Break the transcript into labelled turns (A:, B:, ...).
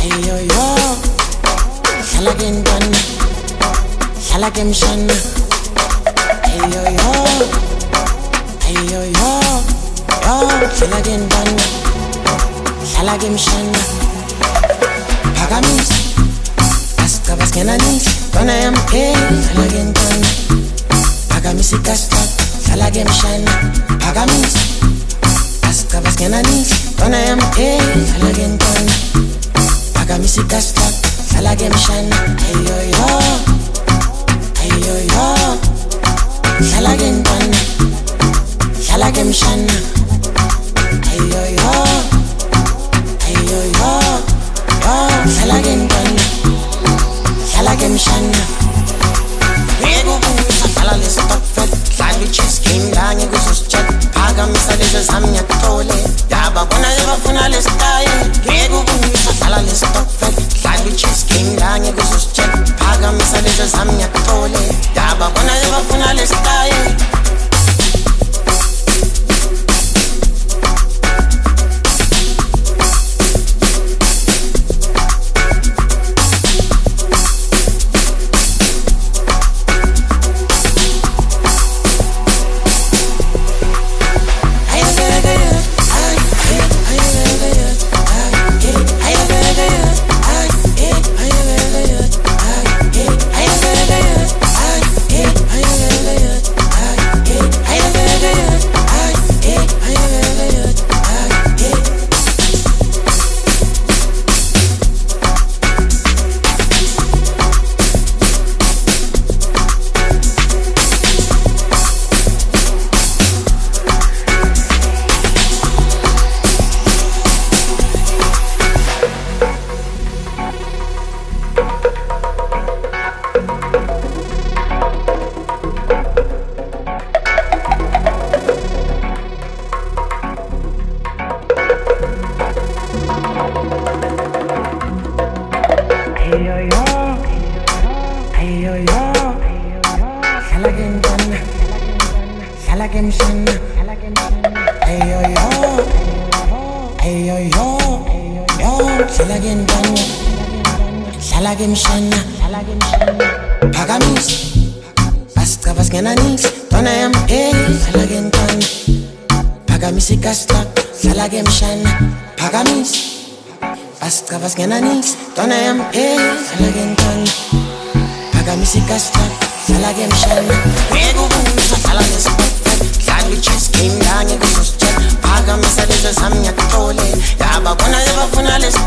A: Ayoyo, hlala ke ntwana, hlala ke mshana. Ayoyo, ayoyo, yo, hlala ke ntwana, hlala ke mshana. Phakamisa, asicaba singenanisi, ntwana yami hlala ke ntwana. Phakamisa ikasta, hlala ke mshana. Phakamisa, asicaba singenanisi, ntwana yami hlala ke ntwana. Phakamisa ikasta, hlala ke mshana. Ayoyo, ayoyo, hlala ke ntwana, hlala ke mshana. Ayoyo, ayoyo, yo, hlala ke ntwana, hlala ke mshana. Ngekubusa hlala lesitokfet, hlala i-cheesecake ngekuzositshela. Phakamisa lezo zami ngiyakutole, yababona bafuna lesitaye. Ngekubusa hlala lesitokfet, hlala i-cheesecake ngekuzositshela. Phakamisa lezo zami ngiyakutole, yababona bafuna lesitaye. Ngenanisi, ntwana yami hlala ke ntwana. Phakamisa ikasta, hlala ke mshana. Ngekubusa hlala lesitokfet, hlala i-cheesecake ngekuzositshela. Phakamisa lezo zami ngiyakutole, yababona bafuna lesitaye.